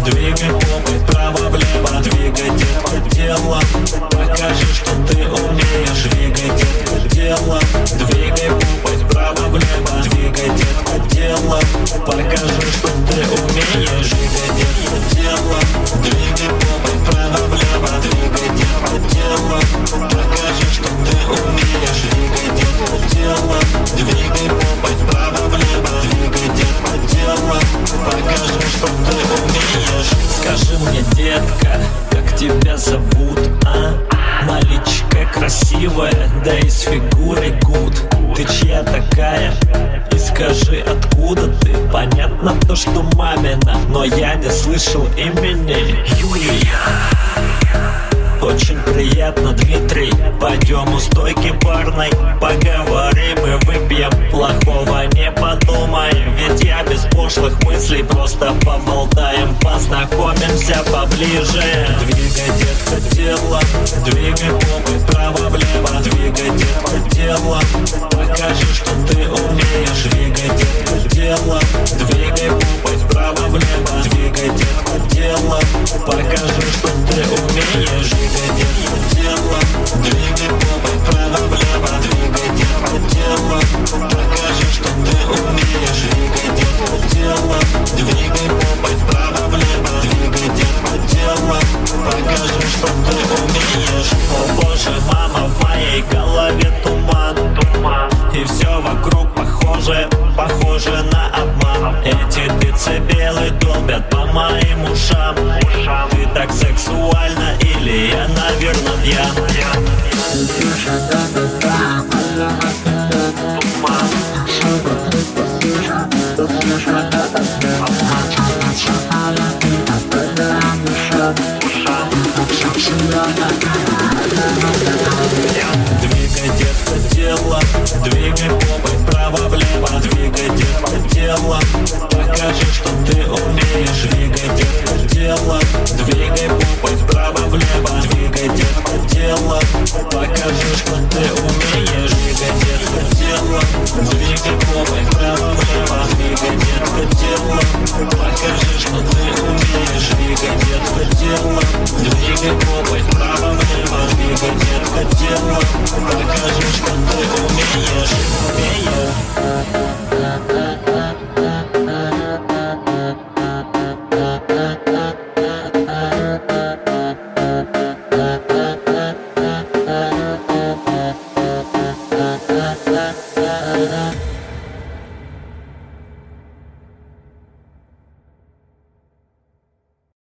двигай попой вправо-влево, двигай, детка, телом. Покажи, что ты умеешь, двигай, детка, телом. Двигай попой вправо-влево, двигай, детка, телом. Покажи, что ты умеешь, двигай, детка, телом. Двигай попой вправо-влево, двигай, детка, телом. Покажи, что ты умеешь, двигай, детка, телом. Двигай попой вправо-влево, двигай, детка, телом. Покажи, что ты умеешь. Скажи мне, детка, как тебя зовут, а? Наличка красивая, да и с фигурой гуд. Ты чья такая? И скажи, откуда ты? Понятно то, что мамина, но я не слышал имени. Юлия. Очень приятно, Дмитрий. Пойдем у стойки барной, поговорим и выпьем. Плохого не подумаем, ведь я без пошлых мыслей. Просто поболтаем, познакомимся поближе. Двигай, детка, тело, двигай попой вправо-влево, двигай, детка, тело. Покажи, что ты умеешь, двигай, детка, тело. Двигай попой вправо-влево, двигай, детка, тело. Покажи, что ты умеешь, двигай, детка, тело. Двигай попой вправо-влево, двигай, детка, тело. Покажи, что ты умеешь, двигай, детка, тело. Двигай попой вправо-влево, двигай, детка, тело. Покажи, что ты умеешь. О боже, мама, в моей голове туман. И все вокруг похоже на обман. Эти децибелы долбят по моим ушам. Ты так сексуальна, или я, наверное, пьян. Двигай, детка, тело, двигай попой вправо-влево, двигай, детка, тело. Покажи, что